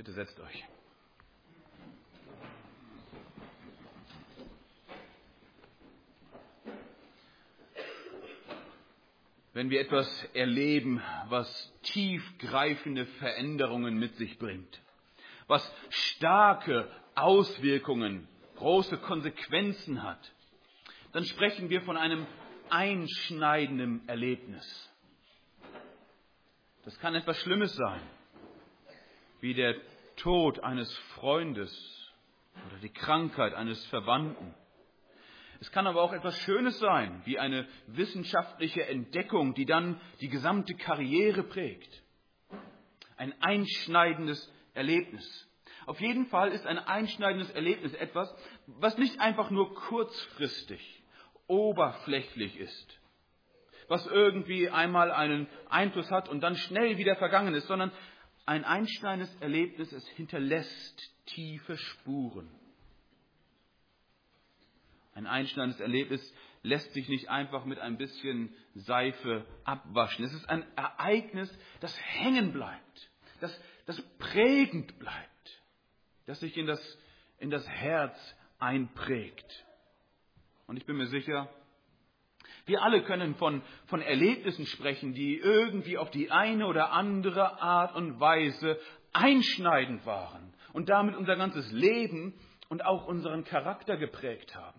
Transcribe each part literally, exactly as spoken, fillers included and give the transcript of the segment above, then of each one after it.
Bitte setzt euch. Wenn wir etwas erleben, was tiefgreifende Veränderungen mit sich bringt, was starke Auswirkungen, große Konsequenzen hat, dann sprechen wir von einem einschneidenden Erlebnis. Das kann etwas Schlimmes sein, wie der Tod eines Freundes oder die Krankheit eines Verwandten. Es kann aber auch etwas Schönes sein, wie eine wissenschaftliche Entdeckung, die dann die gesamte Karriere prägt. Ein einschneidendes Erlebnis. Auf jeden Fall ist ein einschneidendes Erlebnis etwas, was nicht einfach nur kurzfristig, oberflächlich ist, was irgendwie einmal einen Einfluss hat und dann schnell wieder vergangen ist, sondern ein einschneidendes Erlebnis, es hinterlässt tiefe Spuren. Ein einschneidendes Erlebnis lässt sich nicht einfach mit ein bisschen Seife abwaschen. Es ist ein Ereignis, das hängen bleibt, das, das prägend bleibt, das sich in das, in das Herz einprägt. Und ich bin mir sicher, wir alle können von, von Erlebnissen sprechen, die irgendwie auf die eine oder andere Art und Weise einschneidend waren und damit unser ganzes Leben und auch unseren Charakter geprägt haben.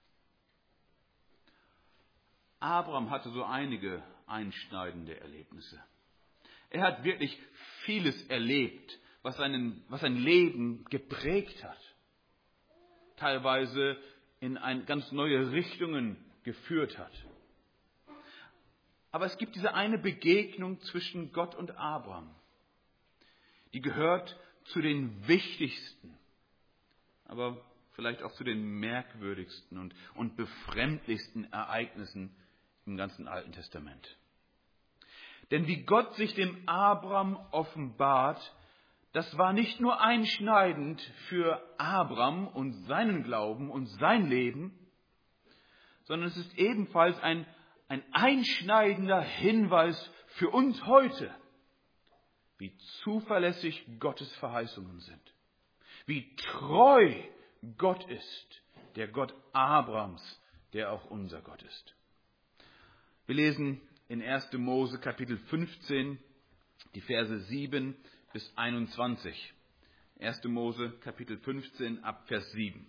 Abraham hatte so einige einschneidende Erlebnisse. Er hat wirklich vieles erlebt, was, seinen, was sein Leben geprägt hat. Teilweise in ein, ganz neue Richtungen geführt hat. Aber es gibt diese eine Begegnung zwischen Gott und Abraham. Die gehört zu den wichtigsten, aber vielleicht auch zu den merkwürdigsten und, und befremdlichsten Ereignissen im ganzen Alten Testament. Denn wie Gott sich dem Abraham offenbart, das war nicht nur einschneidend für Abraham und seinen Glauben und sein Leben, sondern es ist ebenfalls ein, ein einschneidender Hinweis für uns heute, wie zuverlässig Gottes Verheißungen sind, wie treu Gott ist, der Gott Abrahams, der auch unser Gott ist. Wir lesen in erster Mose Kapitel fünfzehn, die Verse sieben bis einundzwanzig. erster Mose Kapitel fünfzehn ab Vers sieben.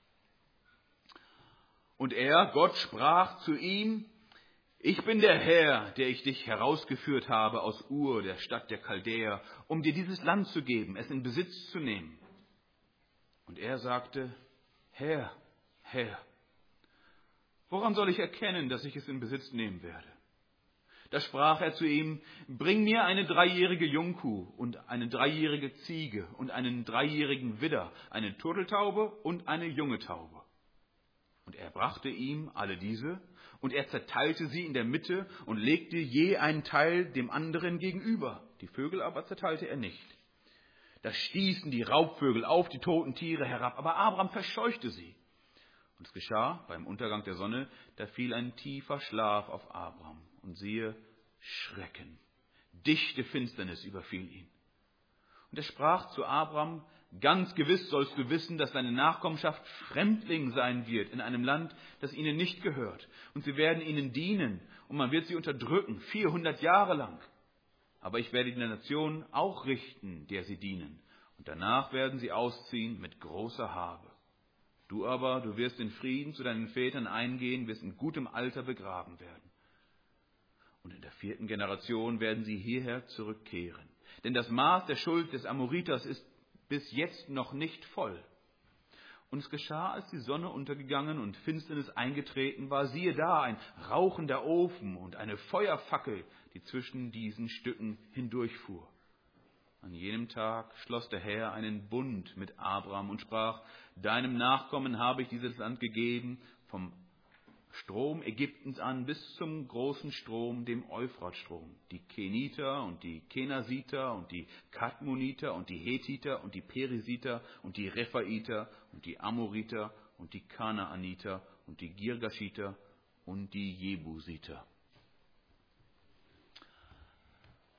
Und er, Gott, sprach zu ihm: Ich bin der Herr, der ich dich herausgeführt habe aus Ur, der Stadt der Chaldäer, um dir dieses Land zu geben, es in Besitz zu nehmen. Und er sagte: Herr, Herr, woran soll ich erkennen, dass ich es in Besitz nehmen werde? Da sprach er zu ihm: Bring mir eine dreijährige Jungkuh und eine dreijährige Ziege und einen dreijährigen Widder, eine Turteltaube und eine junge Taube. Und er brachte ihm alle diese, und er zerteilte sie in der Mitte und legte je einen Teil dem anderen gegenüber. Die Vögel aber zerteilte er nicht. Da stießen die Raubvögel auf die toten Tiere herab, aber Abraham verscheuchte sie. Und es geschah beim Untergang der Sonne, da fiel ein tiefer Schlaf auf Abraham. Und siehe, Schrecken, dichte Finsternis überfiel ihn. Und er sprach zu Abraham: Ganz gewiss sollst du wissen, dass deine Nachkommenschaft Fremdling sein wird in einem Land, das ihnen nicht gehört. Und sie werden ihnen dienen und man wird sie unterdrücken, vierhundert Jahre lang. Aber ich werde die Nation auch richten, der sie dienen. Und danach werden sie ausziehen mit großer Habe. Du aber, du wirst in Frieden zu deinen Vätern eingehen, wirst in gutem Alter begraben werden. Und in der vierten Generation werden sie hierher zurückkehren. Denn das Maß der Schuld des Amoriters ist bis jetzt noch nicht voll. Und es geschah, als die Sonne untergegangen und Finsternis eingetreten war, siehe da, ein rauchender Ofen und eine Feuerfackel, die zwischen diesen Stücken hindurchfuhr. An jenem Tag schloss der Herr einen Bund mit Abraham und sprach: Deinem Nachkommen habe ich dieses Land gegeben, vom Strom Ägyptens an bis zum großen Strom, dem Euphratstrom. Die Keniter und die Kenasiter und die Kadmoniter und die Hethiter und die Perisiter und die Rephaiter und die Amoriter und die Kanaaniter und die Girgashiter und die Jebusiter.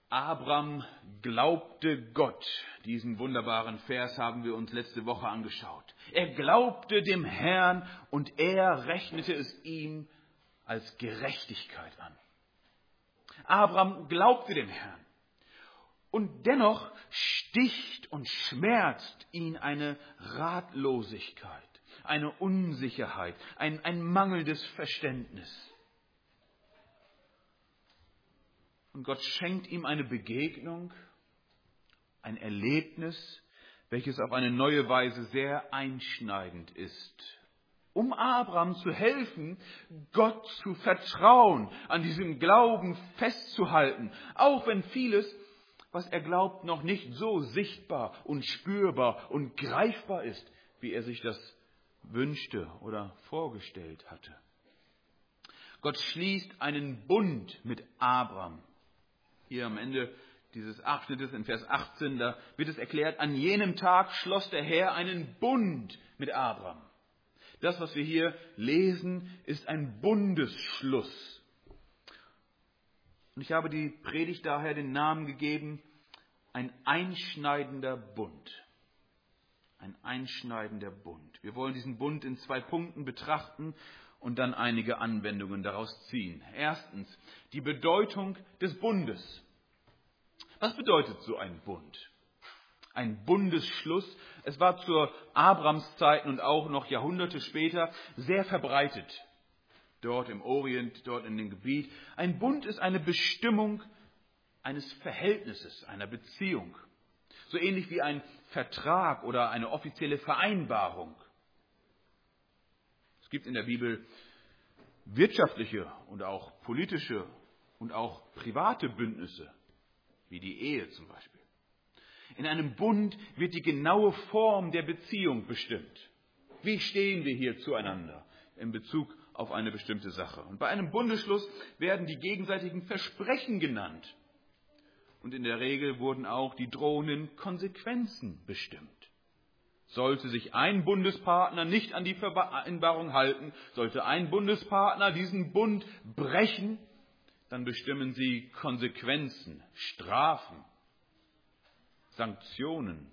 Abram glaubte Gott. Diesen wunderbaren Vers haben wir uns letzte Woche angeschaut. Er glaubte dem Herrn und er rechnete es ihm als Gerechtigkeit an. Abram glaubte dem Herrn. Und dennoch sticht und schmerzt ihn eine Ratlosigkeit, eine Unsicherheit, ein, ein mangelndes Verständnis. Und Gott schenkt ihm eine Begegnung, ein Erlebnis, welches auf eine neue Weise sehr einschneidend ist. Um Abraham zu helfen, Gott zu vertrauen, an diesem Glauben festzuhalten, auch wenn vieles, was er glaubt, noch nicht so sichtbar und spürbar und greifbar ist, wie er sich das wünschte oder vorgestellt hatte. Gott schließt einen Bund mit Abraham. Hier am Ende dieses Abschnittes in Vers achtzehn, da wird es erklärt, an jenem Tag schloss der Herr einen Bund mit Abraham. Das, was wir hier lesen, ist ein Bundesschluss. Und ich habe die Predigt daher den Namen gegeben, ein einschneidender Bund. Ein einschneidender Bund. Wir wollen diesen Bund in zwei Punkten betrachten und dann einige Anwendungen daraus ziehen. Erstens, die Bedeutung des Bundes. Was bedeutet so ein Bund? Ein Bundesschluss. Es war zur Abrahamszeiten und auch noch Jahrhunderte später sehr verbreitet. Dort im Orient, dort in dem Gebiet. Ein Bund ist eine Bestimmung eines Verhältnisses, einer Beziehung. So ähnlich wie ein Vertrag oder eine offizielle Vereinbarung. Es gibt in der Bibel wirtschaftliche und auch politische und auch private Bündnisse, wie die Ehe zum Beispiel. In einem Bund wird die genaue Form der Beziehung bestimmt. Wie stehen wir hier zueinander in Bezug auf eine bestimmte Sache? Und bei einem Bundesschluss werden die gegenseitigen Versprechen genannt. Und in der Regel wurden auch die drohenden Konsequenzen bestimmt. Sollte sich ein Bundespartner nicht an die Vereinbarung halten, sollte ein Bundespartner diesen Bund brechen, dann bestimmen sie Konsequenzen, Strafen, Sanktionen.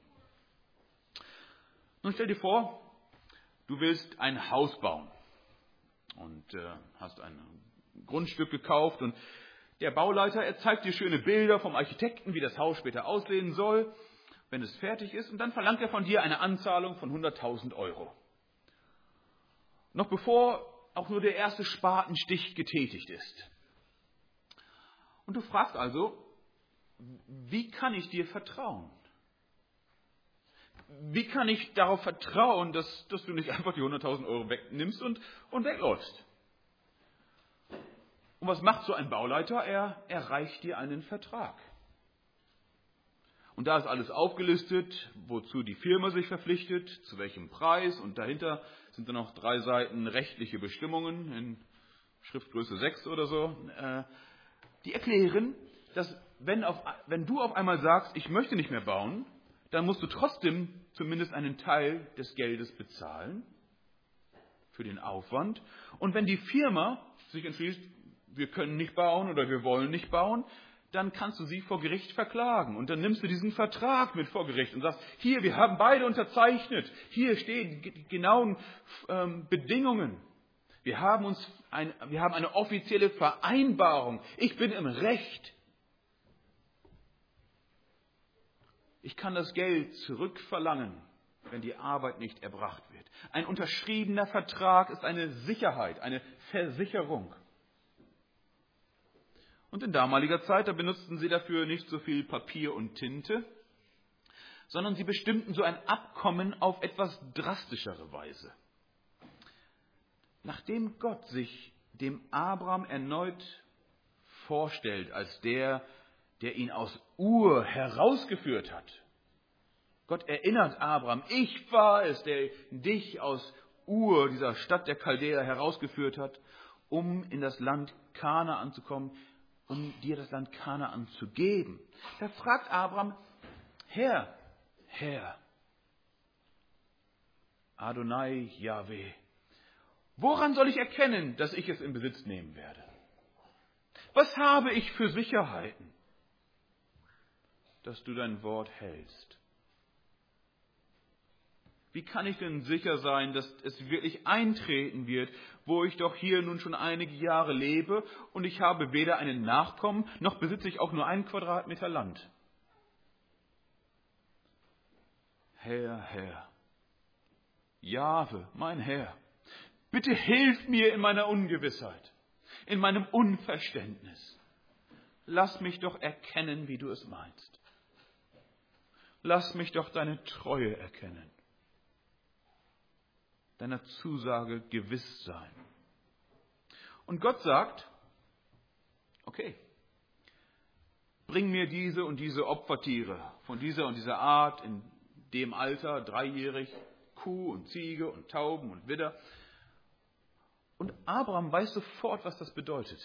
Nun stell dir vor, du willst ein Haus bauen und äh, hast ein Grundstück gekauft und der Bauleiter, er zeigt dir schöne Bilder vom Architekten, wie das Haus später aussehen soll, wenn es fertig ist, und dann verlangt er von dir eine Anzahlung von hunderttausend Euro. Noch bevor auch nur der erste Spatenstich getätigt ist. Und du fragst also, wie kann ich dir vertrauen? Wie kann ich darauf vertrauen, dass, dass du nicht einfach die hunderttausend Euro wegnimmst und, und wegläufst? Und was macht so ein Bauleiter? Er erreicht dir einen Vertrag. Und da ist alles aufgelistet, wozu die Firma sich verpflichtet, zu welchem Preis. Und dahinter sind dann noch drei Seiten rechtliche Bestimmungen in Schriftgröße sechs oder so. Die erklären, dass wenn, auf, wenn du auf einmal sagst, ich möchte nicht mehr bauen, dann musst du trotzdem zumindest einen Teil des Geldes bezahlen für den Aufwand. Und wenn die Firma sich entschließt, wir können nicht bauen oder wir wollen nicht bauen, dann kannst du sie vor Gericht verklagen. Und dann nimmst du diesen Vertrag mit vor Gericht und sagst, hier, wir haben beide unterzeichnet. Hier stehen die genauen ähm, Bedingungen. Wir haben, uns ein, wir haben eine offizielle Vereinbarung. Ich bin im Recht. Ich kann das Geld zurückverlangen, wenn die Arbeit nicht erbracht wird. Ein unterschriebener Vertrag ist eine Sicherheit, eine Versicherung. Und in damaliger Zeit, da benutzten sie dafür nicht so viel Papier und Tinte, sondern sie bestimmten so ein Abkommen auf etwas drastischere Weise. Nachdem Gott sich dem Abraham erneut vorstellt als der, der ihn aus Ur herausgeführt hat. Gott erinnert Abraham, ich war es, der dich aus Ur, dieser Stadt der Chaldäer, herausgeführt hat, um in das Land Kanaan zu kommen, um dir das Land Kanaan zu geben. Da fragt Abraham, Herr, Herr, Adonai Yahweh, woran soll ich erkennen, dass ich es in Besitz nehmen werde? Was habe ich für Sicherheiten? dass du dein Wort hältst? Wie kann ich denn sicher sein, dass es wirklich eintreten wird, wo ich doch hier nun schon einige Jahre lebe und ich habe weder einen Nachkommen, noch besitze ich auch nur einen Quadratmeter Land? Herr, Herr, Jahwe, mein Herr, bitte hilf mir in meiner Ungewissheit, in meinem Unverständnis. Lass mich doch erkennen, wie du es meinst. Lass mich doch deine Treue erkennen, deiner Zusage gewiss sein. Und Gott sagt, okay, bring mir diese und diese Opfertiere von dieser und dieser Art, in dem Alter, dreijährig, Kuh und Ziege und Tauben und Widder. Und Abraham weiß sofort, was das bedeutet.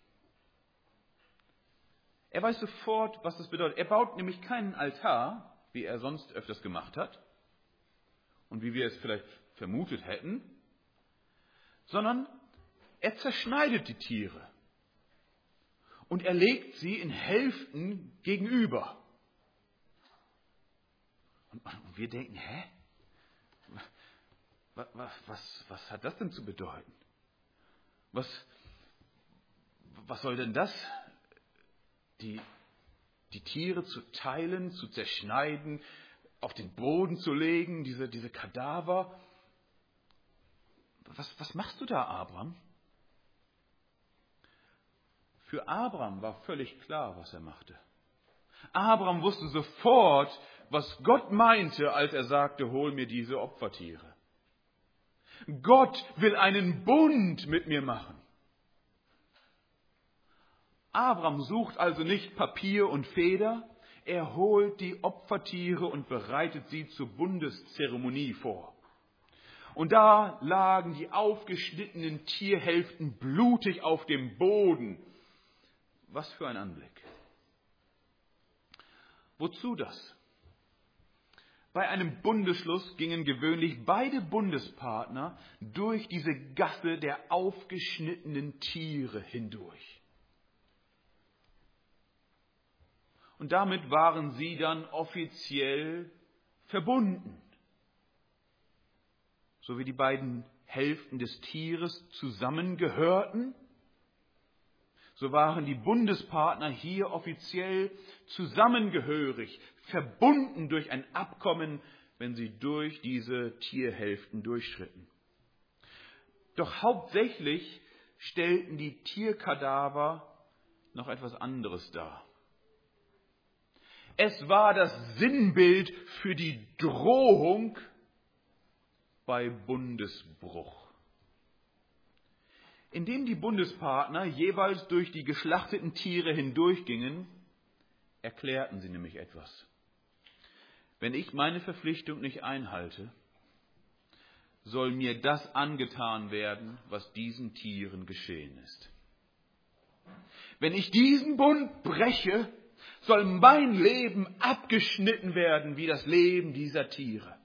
Er weiß sofort, was das bedeutet. Er baut nämlich keinen Altar, wie er sonst öfters gemacht hat und wie wir es vielleicht vermutet hätten, sondern er zerschneidet die Tiere und er legt sie in Hälften gegenüber. Und, und wir denken, hä? Was, was, was hat das denn zu bedeuten? Was, was soll denn das? Die, die Tiere zu teilen, zu zerschneiden, auf den Boden zu legen, diese, diese Kadaver. Was, was machst du da, Abraham? Für Abraham war völlig klar, was er machte. Abraham wusste sofort, was Gott meinte, als er sagte, hol mir diese Opfertiere. Gott will einen Bund mit mir machen. Abraham sucht also nicht Papier und Feder, er holt die Opfertiere und bereitet sie zur Bundeszeremonie vor. Und da lagen die aufgeschnittenen Tierhälften blutig auf dem Boden. Was für ein Anblick. Wozu das? Bei einem Bundesschluss gingen gewöhnlich beide Bundespartner durch diese Gasse der aufgeschnittenen Tiere hindurch. Und damit waren sie dann offiziell verbunden. So wie die beiden Hälften des Tieres zusammengehörten, so waren die Bundespartner hier offiziell zusammengehörig, verbunden durch ein Abkommen, wenn sie durch diese Tierhälften durchschritten. Doch hauptsächlich stellten die Tierkadaver noch etwas anderes dar. Es war das Sinnbild für die Drohung bei Bundesbruch. Indem die Bundespartner jeweils durch die geschlachteten Tiere hindurchgingen, erklärten sie nämlich etwas. Wenn ich meine Verpflichtung nicht einhalte, soll mir das angetan werden, was diesen Tieren geschehen ist. Wenn ich diesen Bund breche, soll mein Leben abgeschnitten werden wie das Leben dieser Tiere.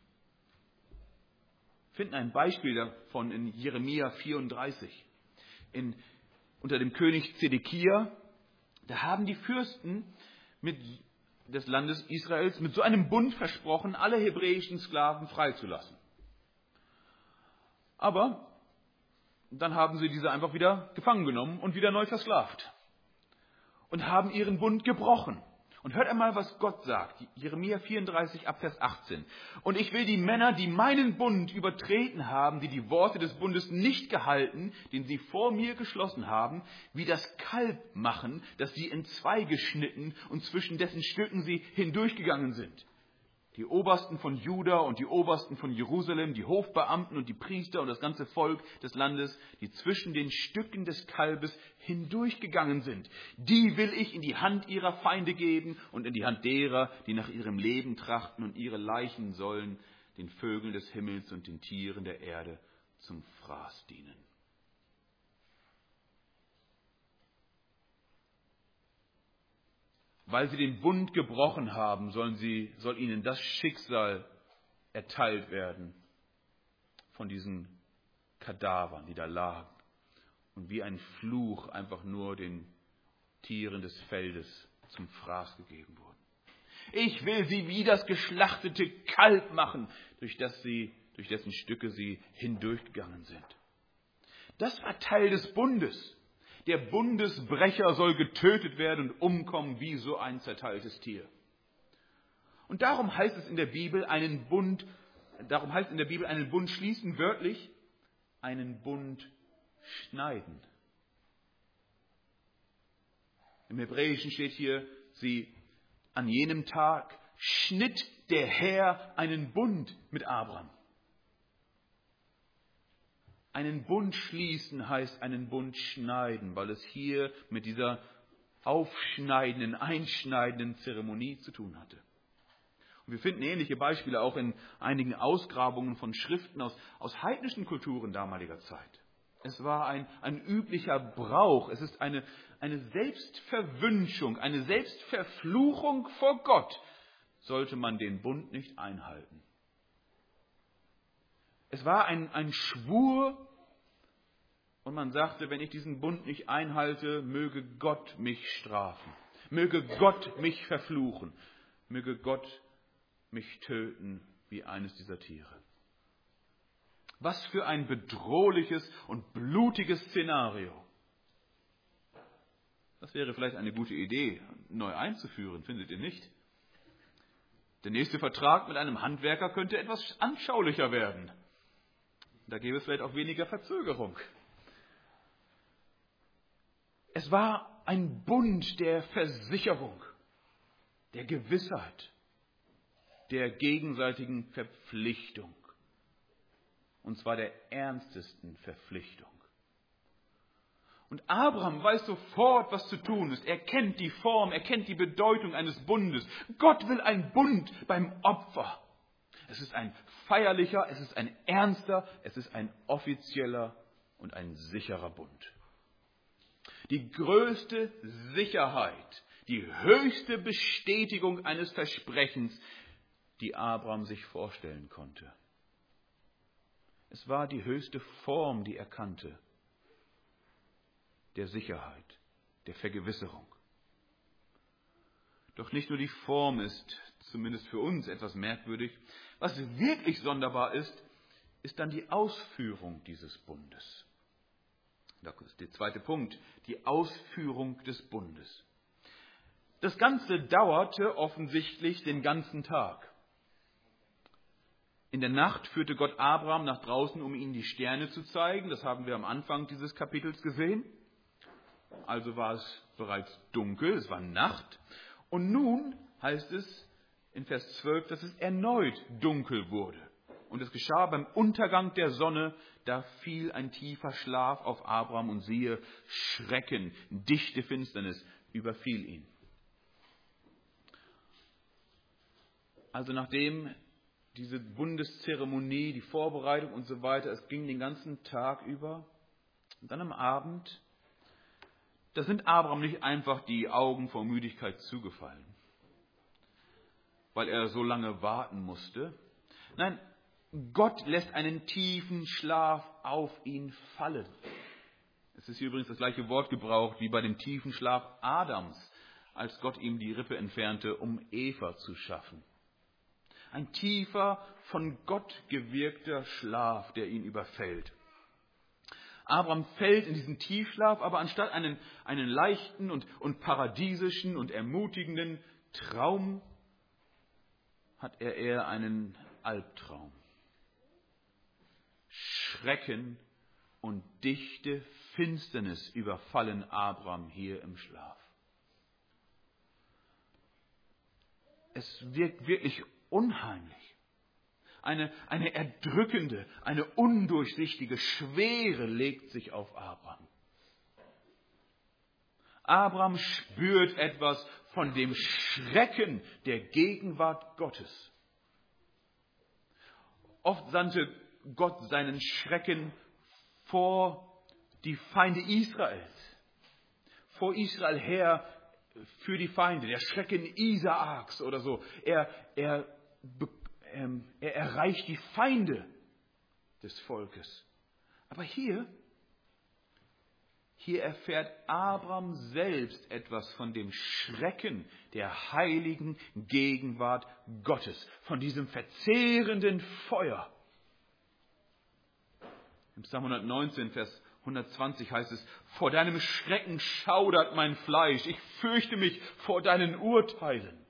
Wir finden ein Beispiel davon in Jeremia vierunddreißig. In, unter dem König Zedekia, da haben die Fürsten mit, des Landes Israels mit so einem Bund versprochen, alle hebräischen Sklaven freizulassen. Aber dann haben sie diese einfach wieder gefangen genommen und wieder neu versklavt. Und haben ihren Bund gebrochen. Und hört einmal, was Gott sagt. Jeremia vierunddreißig, Abvers achtzehn. Und ich will die Männer, die meinen Bund übertreten haben, die die Worte des Bundes nicht gehalten, den sie vor mir geschlossen haben, wie das Kalb machen, das sie in zwei geschnitten und zwischen dessen Stücken sie hindurchgegangen sind. Die Obersten von Juda und die Obersten von Jerusalem, die Hofbeamten und die Priester und das ganze Volk des Landes, die zwischen den Stücken des Kalbes hindurchgegangen sind, die will ich in die Hand ihrer Feinde geben und in die Hand derer, die nach ihrem Leben trachten, und ihre Leichen sollen den Vögeln des Himmels und den Tieren der Erde zum Fraß dienen. Weil sie den Bund gebrochen haben, sollen sie, soll ihnen das Schicksal erteilt werden von diesen Kadavern, die da lagen und wie ein Fluch einfach nur den Tieren des Feldes zum Fraß gegeben wurden. Ich will sie wie das geschlachtete Kalb machen, durch das sie, durch dessen Stücke sie hindurchgegangen sind. Das war Teil des Bundes. Der Bundesbrecher soll getötet werden und umkommen wie so ein zerteiltes Tier. Und darum heißt es in der Bibel einen Bund, darum heißt in der Bibel einen Bund schließen, wörtlich einen Bund schneiden. Im Hebräischen steht hier, sie an jenem Tag schnitt der Herr einen Bund mit Abraham. Einen Bund schließen heißt einen Bund schneiden, weil es hier mit dieser aufschneidenden, einschneidenden Zeremonie zu tun hatte. Und wir finden ähnliche Beispiele auch in einigen Ausgrabungen von Schriften aus, aus heidnischen Kulturen damaliger Zeit. Es war ein, ein üblicher Brauch, es ist eine, eine Selbstverwünschung, eine Selbstverfluchung vor Gott, sollte man den Bund nicht einhalten. Es war ein, ein Schwur und man sagte, wenn ich diesen Bund nicht einhalte, möge Gott mich strafen, möge Gott mich verfluchen, möge Gott mich töten wie eines dieser Tiere. Was für ein bedrohliches und blutiges Szenario. Das wäre vielleicht eine gute Idee, neu einzuführen, findet ihr nicht? Der nächste Vertrag mit einem Handwerker könnte etwas anschaulicher werden. Da gäbe es vielleicht auch weniger Verzögerung. Es war ein Bund der Versicherung, der Gewissheit, der gegenseitigen Verpflichtung. Und zwar der ernstesten Verpflichtung. Und Abraham weiß sofort, was zu tun ist. Er kennt die Form, er kennt die Bedeutung eines Bundes. Gott will einen Bund beim Opfer. Es ist ein feierlicher, es ist ein ernster, es ist ein offizieller und ein sicherer Bund. Die größte Sicherheit, die höchste Bestätigung eines Versprechens, die Abraham sich vorstellen konnte. Es war die höchste Form, die er kannte, der Sicherheit, der Vergewisserung. Doch nicht nur die Form ist, zumindest für uns, etwas merkwürdig. Was wirklich sonderbar ist, ist dann die Ausführung dieses Bundes. Das ist der zweite Punkt, die Ausführung des Bundes. Das Ganze dauerte offensichtlich den ganzen Tag. In der Nacht führte Gott Abraham nach draußen, um ihm die Sterne zu zeigen. Das haben wir am Anfang dieses Kapitels gesehen. Also war es bereits dunkel, es war Nacht. Und nun heißt es in Vers zwölf, dass es erneut dunkel wurde. Und es geschah beim Untergang der Sonne, da fiel ein tiefer Schlaf auf Abraham und siehe, Schrecken, dichte Finsternis überfiel ihn. Also nachdem diese Bundeszeremonie, die Vorbereitung und so weiter, es ging den ganzen Tag über. Und dann am Abend, da sind Abraham nicht einfach die Augen vor Müdigkeit zugefallen, weil er so lange warten musste. Nein, Gott lässt einen tiefen Schlaf auf ihn fallen. Es ist hier übrigens das gleiche Wort gebraucht wie bei dem tiefen Schlaf Adams, als Gott ihm die Rippe entfernte, um Eva zu schaffen. Ein tiefer, von Gott gewirkter Schlaf, der ihn überfällt. Abraham fällt in diesen Tiefschlaf, aber anstatt einen, einen leichten und, und paradiesischen und ermutigenden Traum, hat er eher einen Albtraum. Schrecken und dichte Finsternis überfallen Abraham hier im Schlaf. Es wirkt wirklich unheimlich. Eine, eine erdrückende, eine undurchsichtige Schwere legt sich auf Abraham. Abraham spürt etwas von dem Schrecken der Gegenwart Gottes. Oft sandte Gott seinen Schrecken vor die Feinde Israels, vor Israel her für die Feinde, der Schrecken Isaaks oder so. Er, er, ähm, er erreicht die Feinde des Volkes. Aber hier, Hier erfährt Abraham selbst etwas von dem Schrecken der heiligen Gegenwart Gottes, von diesem verzehrenden Feuer. Im Psalm hundertneunzehn, Vers hundertzwanzig heißt es, vor deinem Schrecken schaudert mein Fleisch, ich fürchte mich vor deinen Urteilen.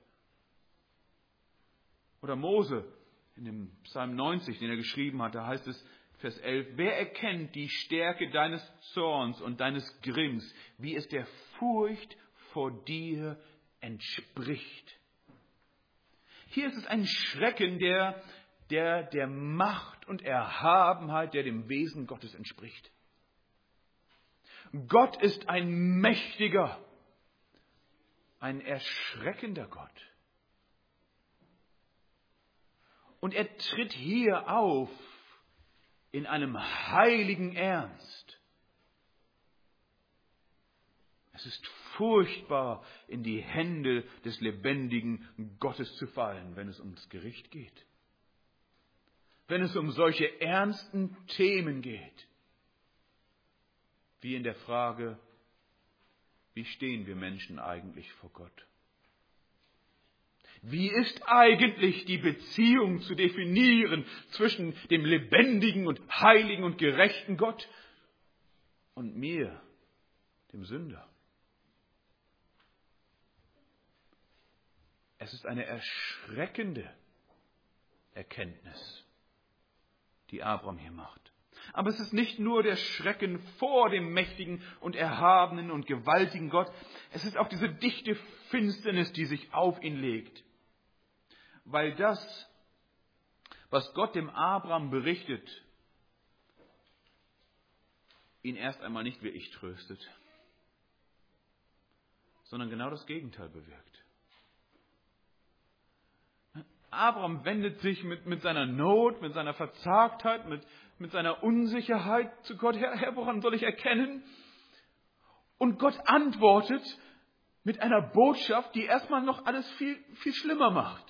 Oder Mose in dem Psalm neunzig, den er geschrieben hat, da heißt es, Vers elf, wer erkennt die Stärke deines Zorns und deines Grimms, wie es der Furcht vor dir entspricht. Hier ist es ein Schrecken, der, der der Macht und Erhabenheit, der dem Wesen Gottes entspricht. Gott ist ein mächtiger, ein erschreckender Gott. Und er tritt hier auf in einem heiligen Ernst. Es ist furchtbar, in die Hände des lebendigen Gottes zu fallen, wenn es ums Gericht geht. Wenn es um solche ernsten Themen geht, wie in der Frage, wie stehen wir Menschen eigentlich vor Gott? Wie ist eigentlich die Beziehung zu definieren zwischen dem lebendigen und heiligen und gerechten Gott und mir, dem Sünder? Es ist eine erschreckende Erkenntnis, die Abraham hier macht. Aber es ist nicht nur der Schrecken vor dem mächtigen und erhabenen und gewaltigen Gott, es ist auch diese dichte Finsternis, die sich auf ihn legt. Weil das, was Gott dem Abraham berichtet, ihn erst einmal nicht wirklich tröstet, sondern genau das Gegenteil bewirkt. Abraham wendet sich mit, mit seiner Not, mit seiner Verzagtheit, mit, mit seiner Unsicherheit zu Gott. Herr, Herr, woran soll ich erkennen? Und Gott antwortet mit einer Botschaft, die erstmal noch alles viel, viel schlimmer macht.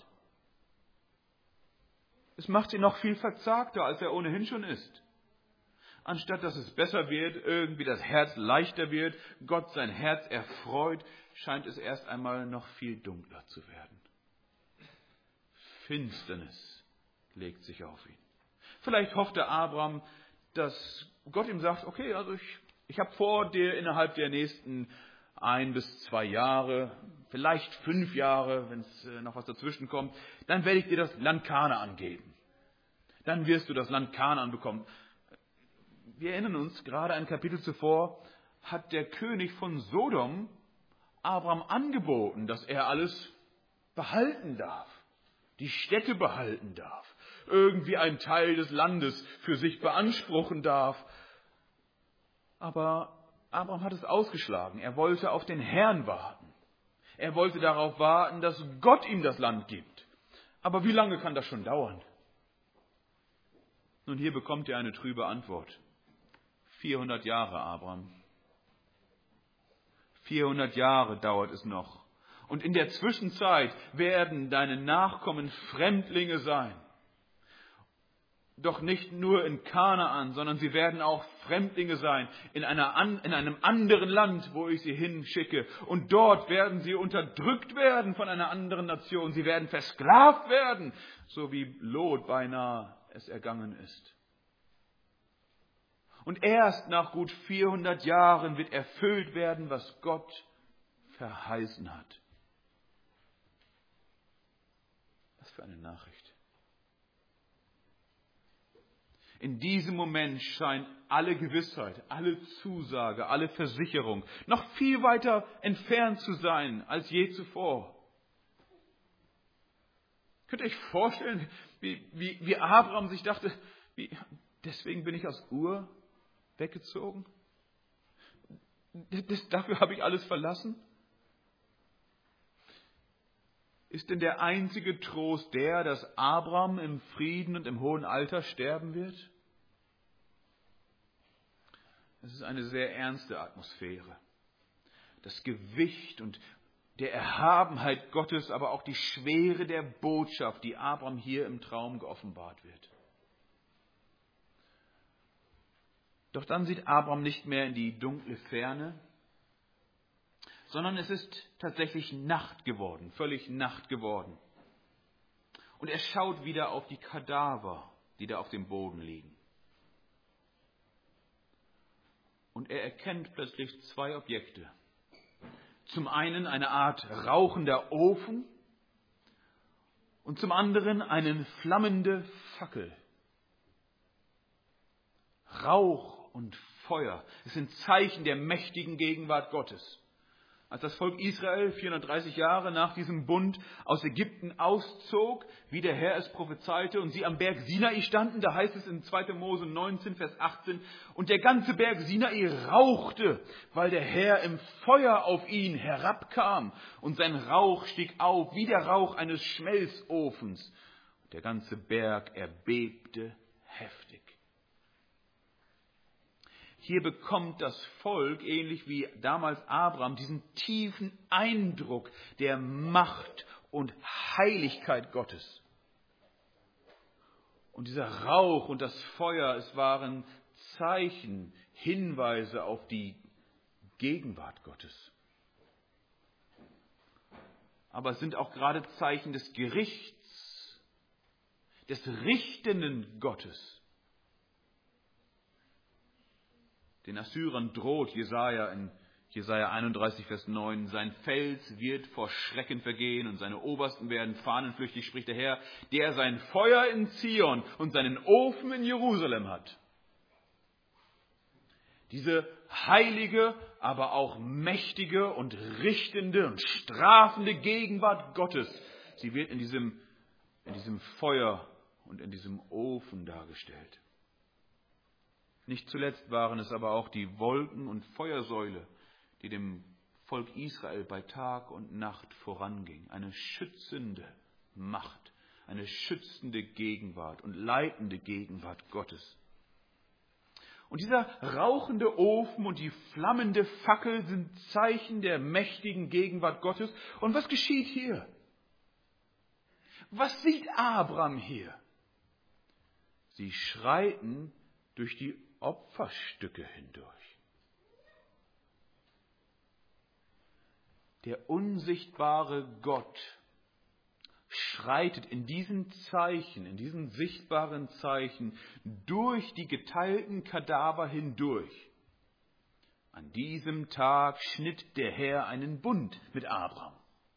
Es macht ihn noch viel verzagter, als er ohnehin schon ist. Anstatt dass es besser wird, irgendwie das Herz leichter wird, Gott sein Herz erfreut, scheint es erst einmal noch viel dunkler zu werden. Finsternis legt sich auf ihn. Vielleicht hoffte Abraham, dass Gott ihm sagt, okay, also ich, ich habe vor, dir innerhalb der nächsten ein bis zwei Jahre, vielleicht fünf Jahre, wenn es noch was dazwischen kommt, dann werde ich dir das Land Kanaan geben. Dann wirst du das Land Kanaan bekommen. Wir erinnern uns, gerade ein Kapitel zuvor hat der König von Sodom Abraham angeboten, dass er alles behalten darf, die Städte behalten darf, irgendwie einen Teil des Landes für sich beanspruchen darf. Aber Abraham hat es ausgeschlagen. Er wollte auf den Herrn warten. Er wollte darauf warten, dass Gott ihm das Land gibt. Aber wie lange kann das schon dauern? Nun, hier bekommt er eine trübe Antwort. vierhundert Jahre, Abraham. vierhundert Jahre dauert es noch. Und in der Zwischenzeit werden deine Nachkommen Fremdlinge sein. Doch nicht nur in Kanaan, sondern sie werden auch Fremdlinge sein in, einer, in einem anderen Land, wo ich sie hinschicke. Und dort werden sie unterdrückt werden von einer anderen Nation. Sie werden versklavt werden, so wie Lot beinahe es ergangen ist. Und erst nach gut vierhundert Jahren wird erfüllt werden, was Gott verheißen hat. Was für eine Nachricht. In diesem Moment scheint alle Gewissheit, alle Zusage, alle Versicherung noch viel weiter entfernt zu sein als je zuvor. Könnt ihr euch vorstellen, wie, wie, wie Abraham sich dachte, wie, deswegen bin ich aus Ur weggezogen? Das, dafür habe ich alles verlassen? Ist denn der einzige Trost der, dass Abraham im Frieden und im hohen Alter sterben wird? Es ist eine sehr ernste Atmosphäre. Das Gewicht und der Erhabenheit Gottes, aber auch die Schwere der Botschaft, die Abraham hier im Traum geoffenbart wird. Doch dann sieht Abraham nicht mehr in die dunkle Ferne, sondern es ist tatsächlich Nacht geworden, völlig Nacht geworden. Und er schaut wieder auf die Kadaver, die da auf dem Boden liegen. Und er erkennt plötzlich zwei Objekte. Zum einen eine Art rauchender Ofen und zum anderen eine flammende Fackel. Rauch und Feuer, es sind Zeichen der mächtigen Gegenwart Gottes. Als das Volk Israel vierhundertdreißig Jahre nach diesem Bund aus Ägypten auszog, wie der Herr es prophezeite, und sie am Berg Sinai standen, da heißt es in zweiter Mose neunzehn, Vers achtzehn, und der ganze Berg Sinai rauchte, weil der Herr im Feuer auf ihn herabkam, und sein Rauch stieg auf, wie der Rauch eines Schmelzofens. Und der ganze Berg erbebte heftig. Hier bekommt das Volk, ähnlich wie damals Abraham, diesen tiefen Eindruck der Macht und Heiligkeit Gottes. Und dieser Rauch und das Feuer, es waren Zeichen, Hinweise auf die Gegenwart Gottes. Aber es sind auch gerade Zeichen des Gerichts, des richtenden Gottes. Den Assyrern droht Jesaja in Jesaja einunddreißig, Vers neun, sein Fels wird vor Schrecken vergehen und seine Obersten werden fahnenflüchtig, spricht der Herr, der sein Feuer in Zion und seinen Ofen in Jerusalem hat. Diese heilige, aber auch mächtige und richtende und strafende Gegenwart Gottes, sie wird in diesem, in diesem Feuer und in diesem Ofen dargestellt. Nicht zuletzt waren es aber auch die Wolken- und Feuersäule, die dem Volk Israel bei Tag und Nacht voranging. Eine schützende Macht, eine schützende Gegenwart und leitende Gegenwart Gottes. Und dieser rauchende Ofen und die flammende Fackel sind Zeichen der mächtigen Gegenwart Gottes. Und was geschieht hier? Was sieht Abraham hier? Sie schreiten durch die Opferstücke hindurch. Der unsichtbare Gott schreitet in diesen Zeichen, in diesen sichtbaren Zeichen durch die geteilten Kadaver hindurch. An diesem Tag schnitt der Herr einen Bund mit Abraham.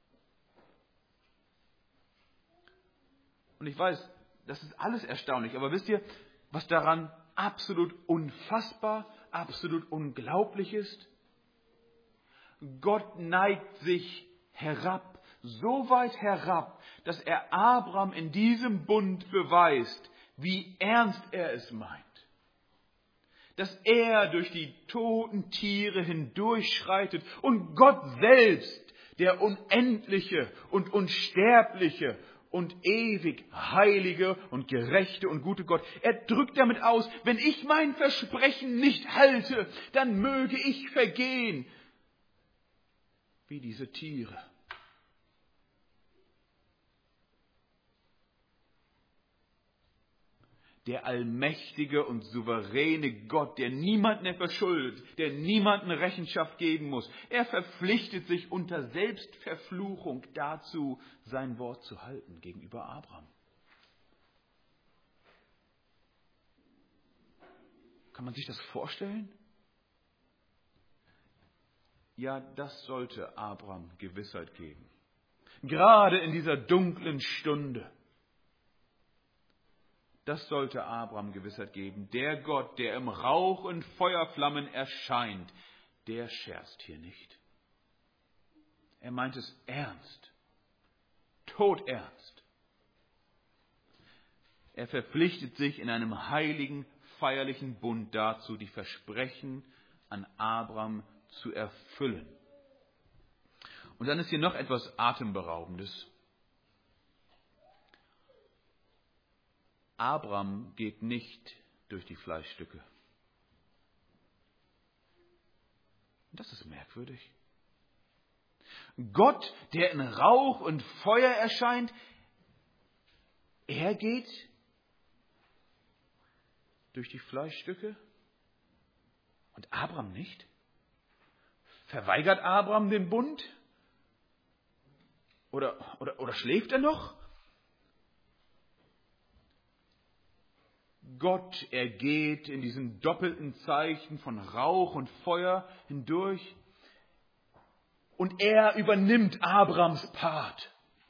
Und ich weiß, das ist alles erstaunlich, aber wisst ihr, was daran absolut unfassbar, absolut unglaublich ist? Gott neigt sich herab, so weit herab, dass er Abraham in diesem Bund beweist, wie ernst er es meint. Dass er durch die toten Tiere hindurchschreitet und Gott selbst, der unendliche und unsterbliche und ewig heilige und gerechte und gute Gott. Er drückt damit aus, wenn ich mein Versprechen nicht halte, dann möge ich vergehen wie diese Tiere. Der allmächtige und souveräne Gott, der niemanden mehr verschuldet, der niemanden Rechenschaft geben muss. Er verpflichtet sich unter Selbstverfluchung dazu, sein Wort zu halten gegenüber Abraham. Kann man sich das vorstellen? Ja, das sollte Abraham Gewissheit geben. Gerade in dieser dunklen Stunde. Das sollte Abraham Gewissheit geben. Der Gott, der im Rauch und Feuerflammen erscheint, der scherzt hier nicht. Er meint es ernst. Todernst. Er verpflichtet sich in einem heiligen, feierlichen Bund dazu, die Versprechen an Abraham zu erfüllen. Und dann ist hier noch etwas Atemberaubendes. Abraham geht nicht durch die Fleischstücke. Das ist merkwürdig. Gott, der in Rauch und Feuer erscheint, er geht durch die Fleischstücke. Und Abraham nicht? Verweigert Abraham den Bund? Oder, oder, oder schläft er noch? Gott ergeht in diesen doppelten Zeichen von Rauch und Feuer hindurch und er übernimmt Abrams Part.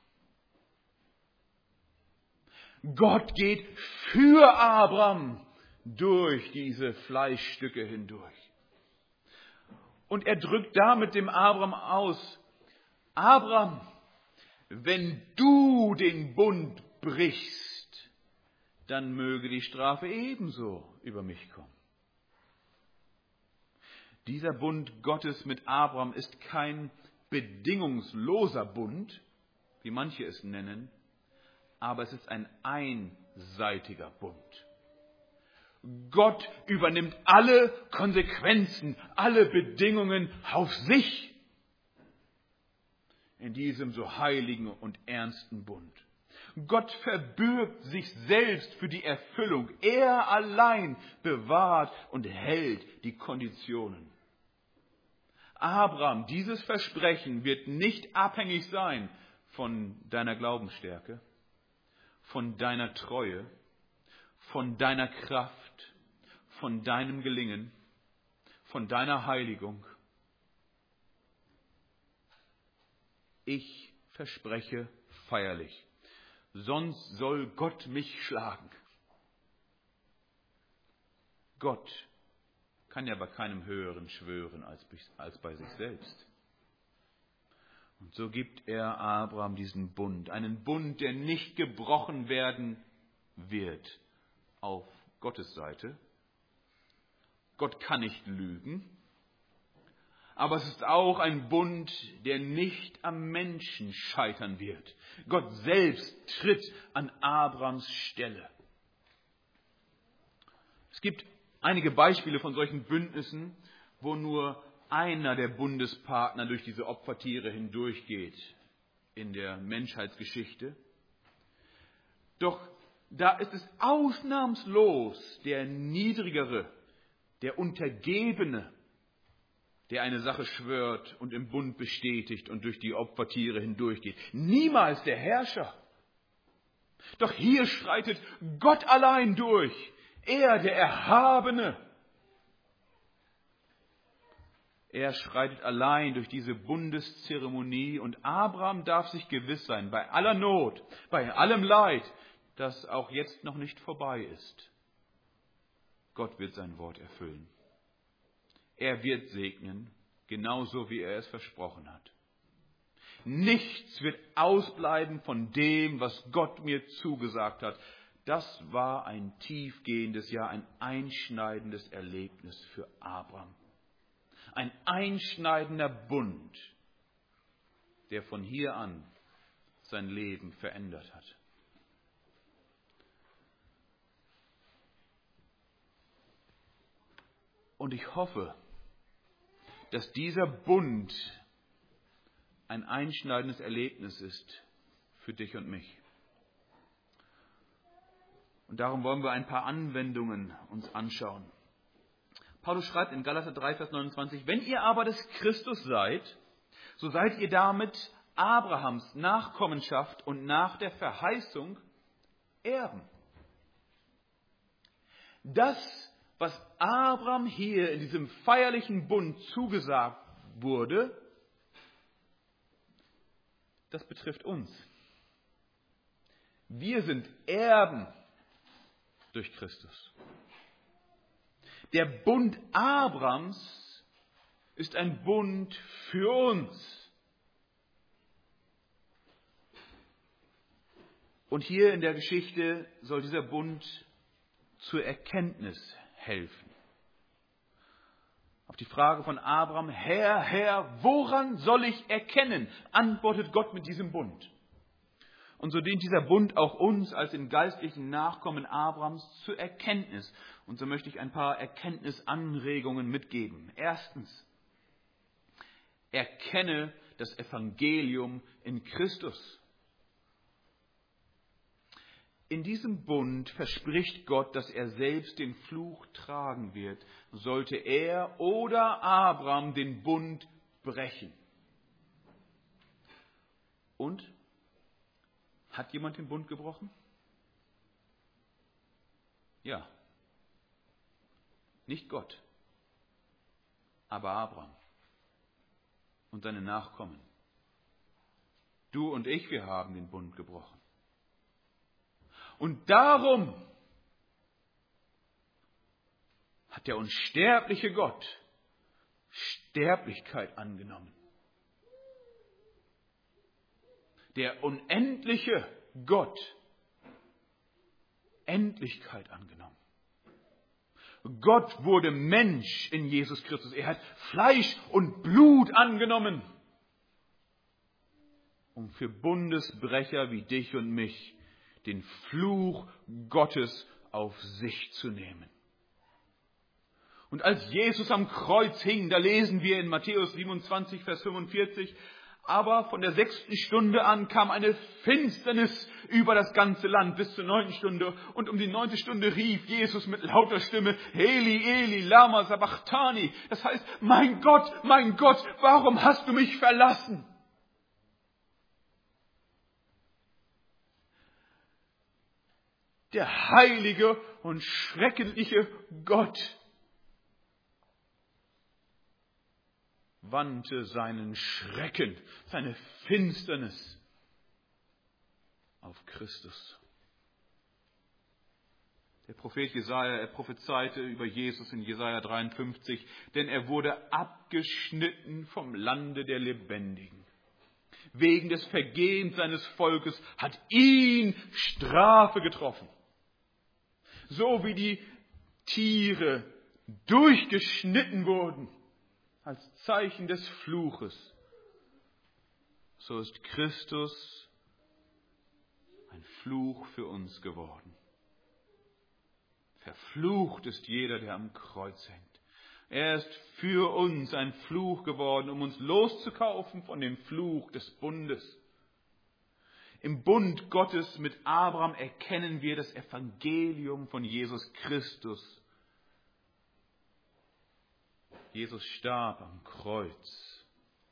Gott geht für Abram durch diese Fleischstücke hindurch. Und er drückt damit dem Abram aus: Abram, wenn du den Bund brichst, dann möge die Strafe ebenso über mich kommen. Dieser Bund Gottes mit Abram ist kein bedingungsloser Bund, wie manche es nennen, aber es ist ein einseitiger Bund. Gott übernimmt alle Konsequenzen, alle Bedingungen auf sich in diesem so heiligen und ernsten Bund. Gott verbürgt sich selbst für die Erfüllung. Er allein bewahrt und hält die Konditionen. Abraham, dieses Versprechen wird nicht abhängig sein von deiner Glaubensstärke, von deiner Treue, von deiner Kraft, von deinem Gelingen, von deiner Heiligung. Ich verspreche feierlich, sonst soll Gott mich schlagen. Gott kann ja bei keinem Höheren schwören als, als bei sich selbst. Und so gibt er Abraham diesen Bund, einen Bund, der nicht gebrochen werden wird auf Gottes Seite. Gott kann nicht lügen, aber es ist auch ein Bund, der nicht am Menschen scheitern wird. Gott selbst tritt an Abrams Stelle. Es gibt einige Beispiele von solchen Bündnissen, wo nur einer der Bundespartner durch diese Opfertiere hindurchgeht in der Menschheitsgeschichte. Doch da ist es ausnahmslos der Niedrigere, der Untergebene, der eine Sache schwört und im Bund bestätigt und durch die Opfertiere hindurchgeht. Niemals der Herrscher. Doch hier schreitet Gott allein durch. Er, der Erhabene. Er schreitet allein durch diese Bundeszeremonie und Abraham darf sich gewiss sein, bei aller Not, bei allem Leid, das auch jetzt noch nicht vorbei ist. Gott wird sein Wort erfüllen. Er wird segnen, genauso wie er es versprochen hat. Nichts wird ausbleiben von dem, was Gott mir zugesagt hat. Das war ein tiefgehendes, ja ein einschneidendes Erlebnis für Abraham. Ein einschneidender Bund, der von hier an sein Leben verändert hat. Und ich hoffe, dass dieser Bund ein einschneidendes Erlebnis ist für dich und mich. Und darum wollen wir ein paar Anwendungen uns anschauen. Paulus schreibt in Galater drei, Vers neunundzwanzig, wenn ihr aber des Christus seid, so seid ihr damit Abrahams Nachkommenschaft und nach der Verheißung Erben. Das, was Abraham hier in diesem feierlichen Bund zugesagt wurde, das betrifft uns. Wir sind Erben durch Christus. Der Bund Abrahams ist ein Bund für uns. Und hier in der Geschichte soll dieser Bund zur Erkenntnis helfen. Auf die Frage von Abraham, Herr, Herr, woran soll ich erkennen? Antwortet Gott mit diesem Bund. Und so dient dieser Bund auch uns als den geistlichen Nachkommen Abrahams zur Erkenntnis. Und so möchte ich ein paar Erkenntnisanregungen mitgeben. Erstens, erkenne das Evangelium in Christus. In diesem Bund verspricht Gott, dass er selbst den Fluch tragen wird, sollte er oder Abraham den Bund brechen. Und? Hat jemand den Bund gebrochen? Ja. Nicht Gott, aber Abraham und seine Nachkommen. Du und ich, wir haben den Bund gebrochen. Und darum hat der unsterbliche Gott Sterblichkeit angenommen. Der unendliche Gott Endlichkeit angenommen. Gott wurde Mensch in Jesus Christus. Er hat Fleisch und Blut angenommen, um für Bundesbrecher wie dich und mich den Fluch Gottes auf sich zu nehmen. Und als Jesus am Kreuz hing, da lesen wir in Matthäus siebenundzwanzig, Vers fünfundvierzig, aber von der sechsten Stunde an kam eine Finsternis über das ganze Land bis zur neunten Stunde. Und um die neunte Stunde rief Jesus mit lauter Stimme, Eli, Eli, lama sabachthani. Das heißt, mein Gott, mein Gott, warum hast du mich verlassen? Der heilige und schreckliche Gott wandte seinen Schrecken, seine Finsternis auf Christus. Der Prophet Jesaja, er prophezeite über Jesus in Jesaja dreiundfünfzig, denn er wurde abgeschnitten vom Lande der Lebendigen. Wegen des Vergehens seines Volkes hat ihn Strafe getroffen. So wie die Tiere durchgeschnitten wurden, als Zeichen des Fluches, so ist Christus ein Fluch für uns geworden. Verflucht ist jeder, der am Kreuz hängt. Er ist für uns ein Fluch geworden, um uns loszukaufen von dem Fluch des Bundes. Im Bund Gottes mit Abraham erkennen wir das Evangelium von Jesus Christus. Jesus starb am Kreuz,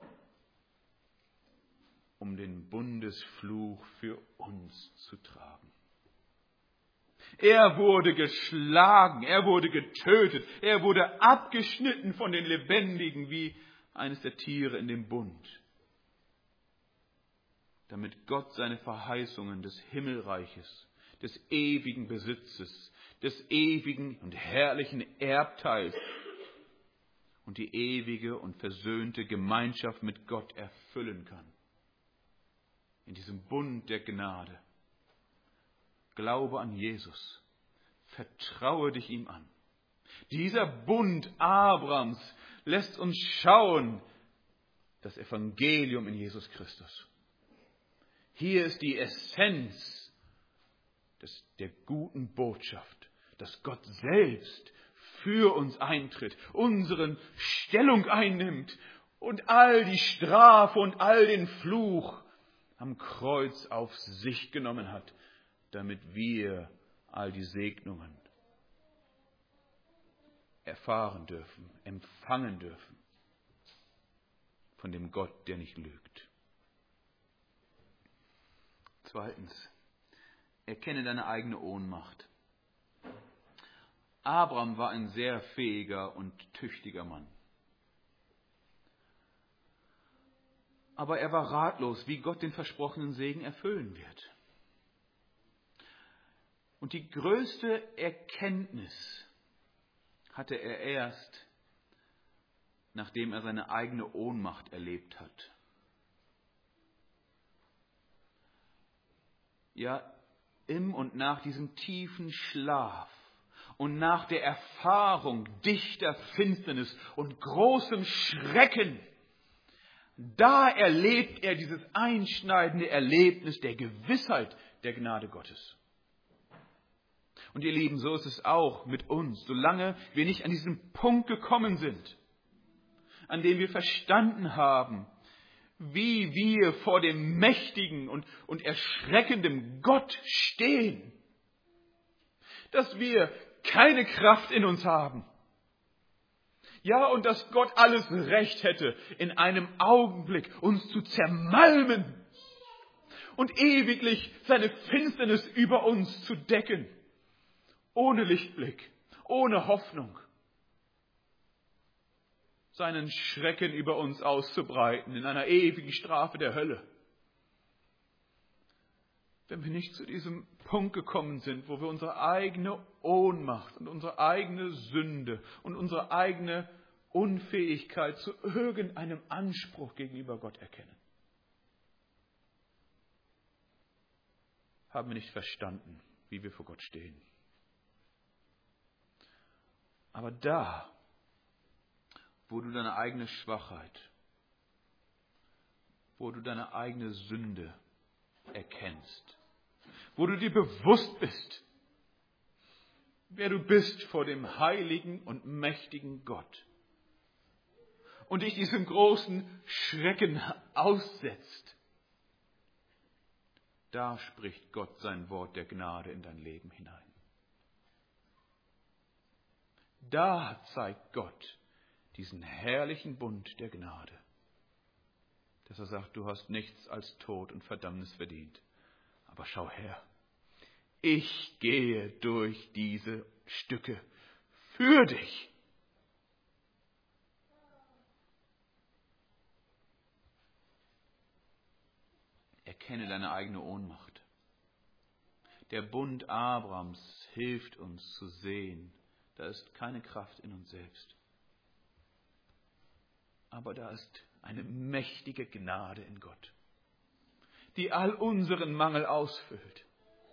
um den Bundesfluch für uns zu tragen. Er wurde geschlagen, er wurde getötet, er wurde abgeschnitten von den Lebendigen wie eines der Tiere in dem Bund, damit Gott seine Verheißungen des Himmelreiches, des ewigen Besitzes, des ewigen und herrlichen Erbteils und die ewige und versöhnte Gemeinschaft mit Gott erfüllen kann. In diesem Bund der Gnade. Glaube an Jesus. Vertraue dich ihm an. Dieser Bund Abrahams lässt uns schauen, das Evangelium in Jesus Christus. Hier ist die Essenz des, der guten Botschaft, dass Gott selbst für uns eintritt, unseren Stellung einnimmt und all die Strafe und all den Fluch am Kreuz auf sich genommen hat, damit wir all die Segnungen erfahren dürfen, empfangen dürfen von dem Gott, der nicht lügt. Zweitens, erkenne deine eigene Ohnmacht. Abraham war ein sehr fähiger und tüchtiger Mann. Aber er war ratlos, wie Gott den versprochenen Segen erfüllen wird. Und die größte Erkenntnis hatte er erst, nachdem er seine eigene Ohnmacht erlebt hat. Ja, im und nach diesem tiefen Schlaf und nach der Erfahrung dichter Finsternis und großem Schrecken, da erlebt er dieses einschneidende Erlebnis der Gewissheit der Gnade Gottes. Und ihr Lieben, so ist es auch mit uns, solange wir nicht an diesen Punkt gekommen sind, an dem wir verstanden haben, wie wir vor dem mächtigen und, und erschreckenden Gott stehen, dass wir keine Kraft in uns haben. Ja, und dass Gott alles Recht hätte, in einem Augenblick uns zu zermalmen und ewiglich seine Finsternis über uns zu decken, ohne Lichtblick, ohne Hoffnung, seinen Schrecken über uns auszubreiten in einer ewigen Strafe der Hölle. Wenn wir nicht zu diesem Punkt gekommen sind, wo wir unsere eigene Ohnmacht und unsere eigene Sünde und unsere eigene Unfähigkeit zu irgendeinem Anspruch gegenüber Gott erkennen, haben wir nicht verstanden, wie wir vor Gott stehen. Aber da, wo du deine eigene Schwachheit, wo du deine eigene Sünde erkennst, wo du dir bewusst bist, wer du bist vor dem heiligen und mächtigen Gott und dich diesem großen Schrecken aussetzt, da spricht Gott sein Wort der Gnade in dein Leben hinein. Da zeigt Gott diesen herrlichen Bund der Gnade, dass er sagt, du hast nichts als Tod und Verdammnis verdient. Aber schau her, ich gehe durch diese Stücke für dich. Erkenne deine eigene Ohnmacht. Der Bund Abrahams hilft uns zu sehen, da ist keine Kraft in uns selbst. Aber da ist eine mächtige Gnade in Gott, die all unseren Mangel ausfüllt.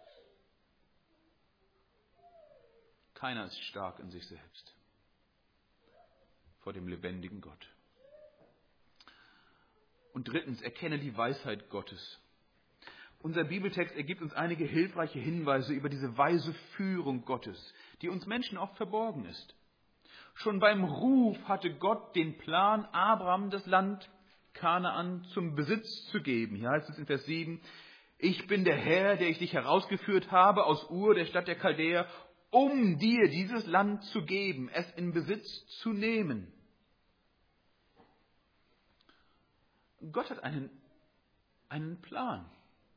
Keiner ist stark in sich selbst vor dem lebendigen Gott. Und drittens, erkenne die Weisheit Gottes. Unser Bibeltext ergibt uns einige hilfreiche Hinweise über diese weise Führung Gottes, die uns Menschen oft verborgen ist. Schon beim Ruf hatte Gott den Plan, Abraham das Land Kanaan zum Besitz zu geben. Hier heißt es in Vers sieben, ich bin der Herr, der ich dich herausgeführt habe aus Ur, der Stadt der Chaldäer, um dir dieses Land zu geben, es in Besitz zu nehmen. Gott hat einen, einen Plan.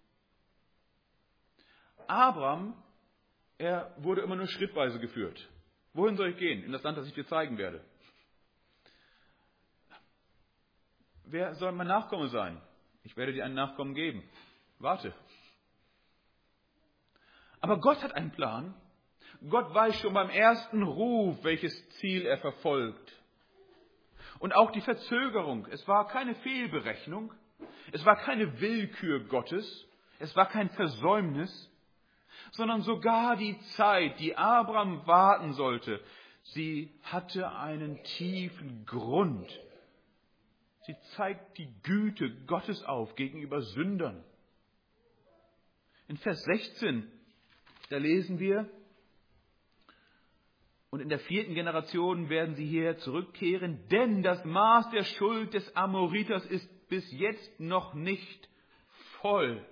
Abraham, er wurde immer nur schrittweise geführt. Wohin soll ich gehen? In das Land, das ich dir zeigen werde. Wer soll mein Nachkomme sein? Ich werde dir einen Nachkommen geben. Warte. Aber Gott hat einen Plan. Gott weiß schon beim ersten Ruf, welches Ziel er verfolgt. Und auch die Verzögerung. Es war keine Fehlberechnung. Es war keine Willkür Gottes. Es war kein Versäumnis. Sondern sogar die Zeit, die Abraham warten sollte, sie hatte einen tiefen Grund. Sie zeigt die Güte Gottes auf gegenüber Sündern. In Vers sechzehn, da lesen wir, und in der vierten Generation werden sie hierher zurückkehren, denn das Maß der Schuld des Amoriters ist bis jetzt noch nicht voll.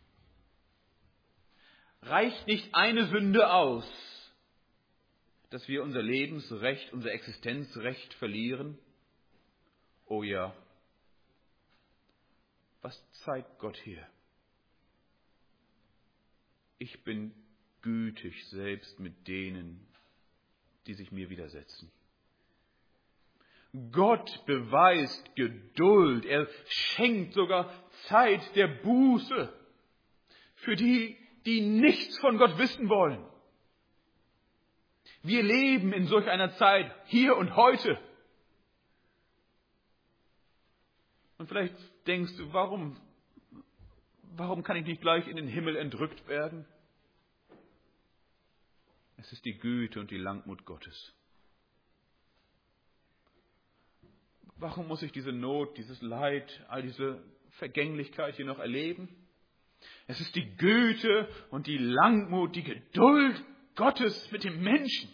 Reicht nicht eine Sünde aus, dass wir unser Lebensrecht, unser Existenzrecht verlieren? Oh ja. Was zeigt Gott hier? Ich bin gütig selbst mit denen, die sich mir widersetzen. Gott beweist Geduld. Er schenkt sogar Zeit der Buße für die, die nichts von Gott wissen wollen. Wir leben in solch einer Zeit, hier und heute. Und vielleicht denkst du, warum, warum kann ich nicht gleich in den Himmel entrückt werden? Es ist die Güte und die Langmut Gottes. Warum muss ich diese Not, dieses Leid, all diese Vergänglichkeit hier noch erleben? Es ist die Güte und die Langmut, die Geduld Gottes mit dem Menschen.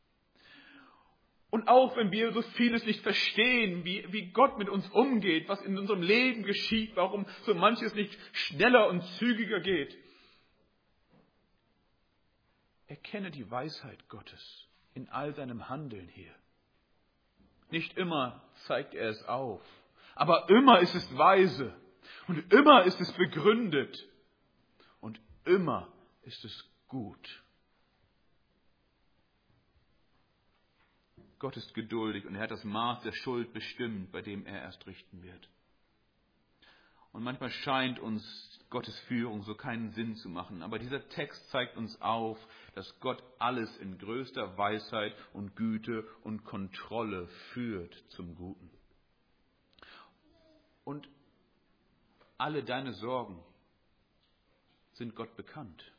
Und auch wenn wir so vieles nicht verstehen, wie, wie Gott mit uns umgeht, was in unserem Leben geschieht, warum so manches nicht schneller und zügiger geht. Erkenne die Weisheit Gottes in all seinem Handeln hier. Nicht immer zeigt er es auf, aber immer ist es weise und immer ist es begründet und immer ist es gut. Gott ist geduldig und er hat das Maß der Schuld bestimmt, bei dem er erst richten wird. Und manchmal scheint uns Gottes Führung so keinen Sinn zu machen. Aber dieser Text zeigt uns auf, dass Gott alles in größter Weisheit und Güte und Kontrolle führt zum Guten. Und alle deine Sorgen sind Gott bekannt.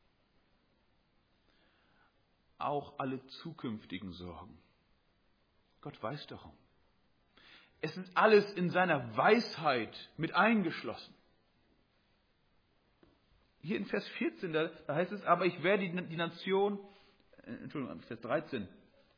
Auch alle zukünftigen Sorgen. Gott weiß darum. Es ist alles in seiner Weisheit mit eingeschlossen. Hier in Vers vierzehn, da, da heißt es, aber ich werde die, die Nation, äh, Entschuldigung, Vers dreizehn.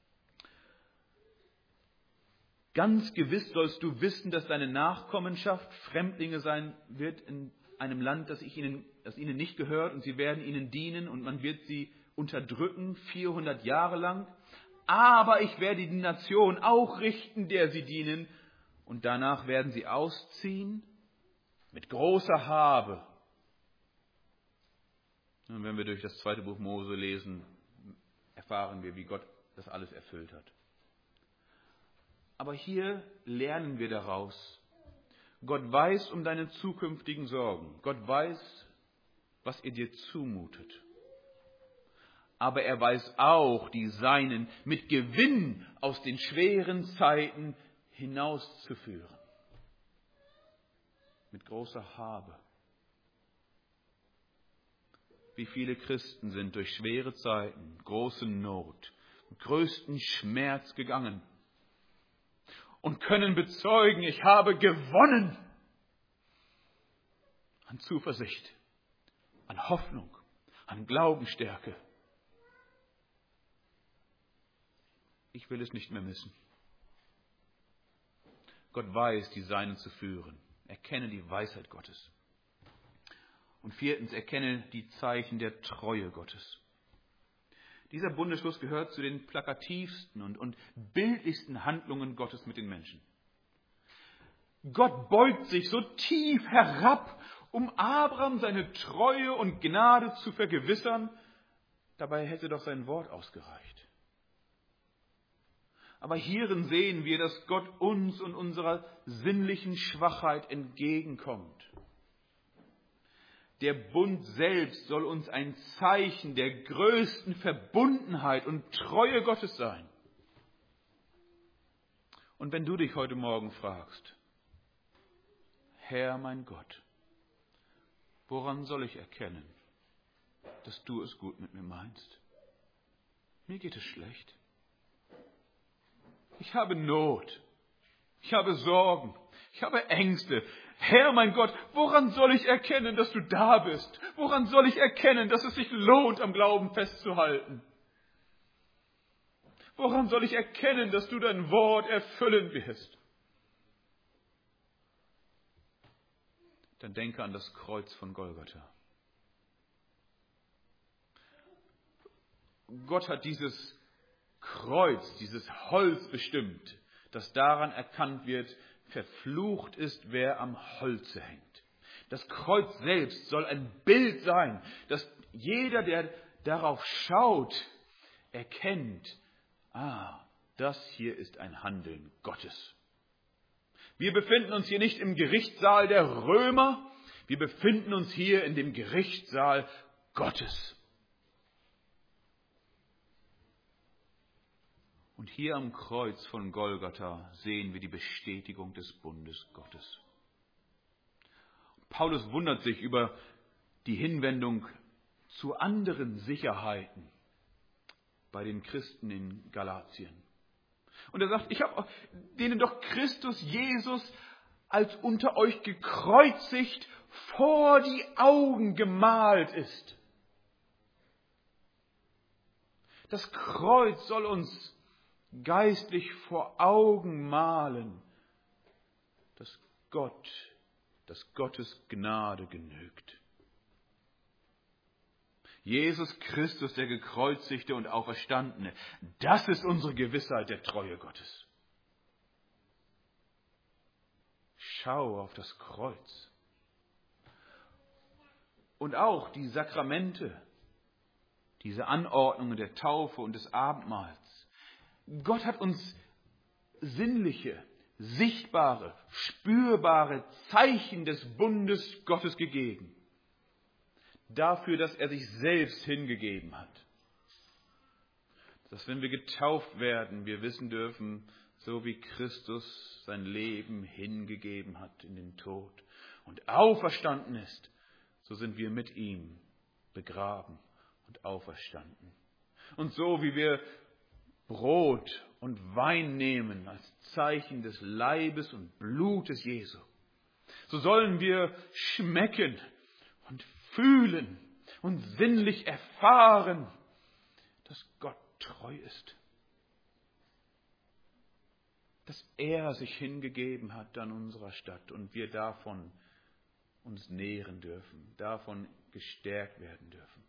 Ganz gewiss sollst du wissen, dass deine Nachkommenschaft Fremdlinge sein wird in einem Land, das, ich ihnen, das ihnen nicht gehört, und sie werden ihnen dienen und man wird sie unterdrücken, vierhundert Jahre lang. Aber ich werde die Nation auch richten, der sie dienen, und danach werden sie ausziehen mit großer Habe. Und wenn wir durch das zweite Buch Mose lesen, erfahren wir, wie Gott das alles erfüllt hat. Aber hier lernen wir daraus, Gott weiß um deine zukünftigen Sorgen. Gott weiß, was er dir zumutet. Aber er weiß auch, die Seinen mit Gewinn aus den schweren Zeiten hinauszuführen. Mit großer Habe. Wie viele Christen sind durch schwere Zeiten, große Not, größten Schmerz gegangen und können bezeugen, ich habe gewonnen an Zuversicht, an Hoffnung, an Glaubensstärke. Ich will es nicht mehr missen. Gott weiß, die Seinen zu führen. Erkenne die Weisheit Gottes. Und viertens, erkenne die Zeichen der Treue Gottes. Dieser Bundesschluss gehört zu den plakativsten und, und bildlichsten Handlungen Gottes mit den Menschen. Gott beugt sich so tief herab, um Abraham seine Treue und Gnade zu vergewissern. Dabei hätte doch sein Wort ausgereicht. Aber hierin sehen wir, dass Gott uns und unserer sinnlichen Schwachheit entgegenkommt. Der Bund selbst soll uns ein Zeichen der größten Verbundenheit und Treue Gottes sein. Und wenn du dich heute Morgen fragst, Herr mein Gott, woran soll ich erkennen, dass du es gut mit mir meinst? Mir geht es schlecht. Ich habe Not. Ich habe Sorgen. Ich habe Ängste. Herr, mein Gott, woran soll ich erkennen, dass du da bist? Woran soll ich erkennen, dass es sich lohnt, am Glauben festzuhalten? Woran soll ich erkennen, dass du dein Wort erfüllen wirst? Dann denke an das Kreuz von Golgatha. Gott hat dieses Kreuz, dieses Holz bestimmt, dass daran erkannt wird, verflucht ist, wer am Holze hängt. Das Kreuz selbst soll ein Bild sein, dass jeder, der darauf schaut, erkennt, ah, das hier ist ein Handeln Gottes. Wir befinden uns hier nicht im Gerichtssaal der Römer, wir befinden uns hier in dem Gerichtssaal Gottes. Und hier am Kreuz von Golgatha sehen wir die Bestätigung des Bundes Gottes. Paulus wundert sich über die Hinwendung zu anderen Sicherheiten bei den Christen in Galatien. Und er sagt, ich habe denen doch Christus Jesus als unter euch gekreuzigt vor die Augen gemalt ist. Das Kreuz soll uns geistlich vor Augen malen, dass Gott, dass Gottes Gnade genügt. Jesus Christus, der Gekreuzigte und Auferstandene. Das ist unsere Gewissheit der Treue Gottes. Schau auf das Kreuz. Und auch die Sakramente, diese Anordnungen der Taufe und des Abendmahls. Gott hat uns sinnliche, sichtbare, spürbare Zeichen des Bundes Gottes gegeben. Dafür, dass er sich selbst hingegeben hat. Dass wenn wir getauft werden, wir wissen dürfen, so wie Christus sein Leben hingegeben hat in den Tod und auferstanden ist, so sind wir mit ihm begraben und auferstanden. Und so wie wir Brot und Wein nehmen als Zeichen des Leibes und Blutes Jesu, so sollen wir schmecken und fühlen und sinnlich erfahren, dass Gott treu ist. Dass er sich hingegeben hat an unserer Stadt und wir davon uns nähren dürfen, davon gestärkt werden dürfen.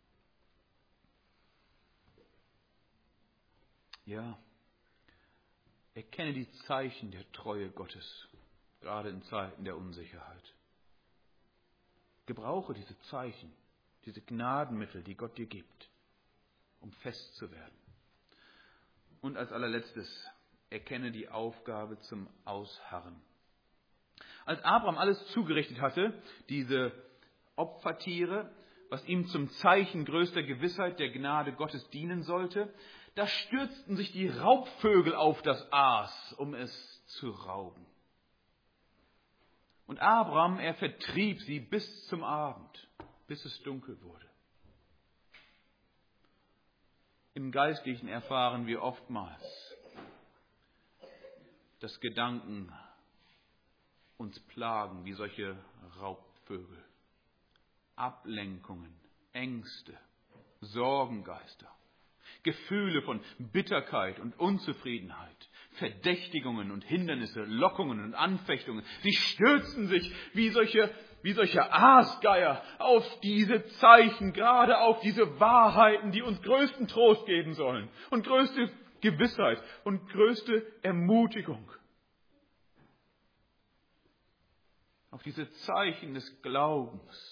Ja, erkenne die Zeichen der Treue Gottes, gerade in Zeiten der Unsicherheit. Gebrauche diese Zeichen, diese Gnadenmittel, die Gott dir gibt, um fest zu werden. Und als allerletztes, erkenne die Aufgabe zum Ausharren. Als Abraham alles zugerichtet hatte, diese Opfertiere, was ihm zum Zeichen größter Gewissheit der Gnade Gottes dienen sollte, da stürzten sich die Raubvögel auf das Aas, um es zu rauben. Und Abraham, er vertrieb sie bis zum Abend, bis es dunkel wurde. Im Geistlichen erfahren wir oftmals, dass Gedanken uns plagen wie solche Raubvögel. Ablenkungen, Ängste, Sorgengeister, Gefühle von Bitterkeit und Unzufriedenheit, Verdächtigungen und Hindernisse, Lockungen und Anfechtungen. Sie stürzen sich wie solche, wie solche Aasgeier auf diese Zeichen, gerade auf diese Wahrheiten, die uns größten Trost geben sollen und größte Gewissheit und größte Ermutigung. Auf diese Zeichen des Glaubens.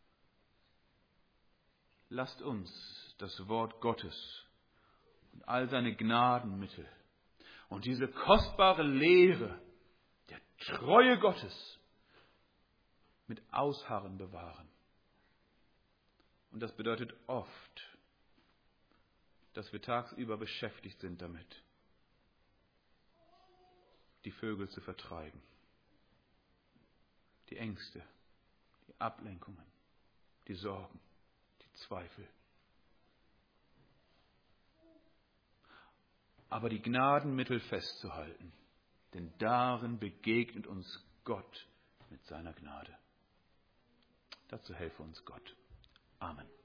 Lasst uns das Wort Gottes und all seine Gnadenmittel und diese kostbare Lehre der Treue Gottes mit Ausharren bewahren. Und das bedeutet oft, dass wir tagsüber beschäftigt sind damit, die Vögel zu vertreiben, die Ängste, die Ablenkungen, die Sorgen, die Zweifel. Aber die Gnadenmittel festzuhalten, denn darin begegnet uns Gott mit seiner Gnade. Dazu helfe uns Gott. Amen.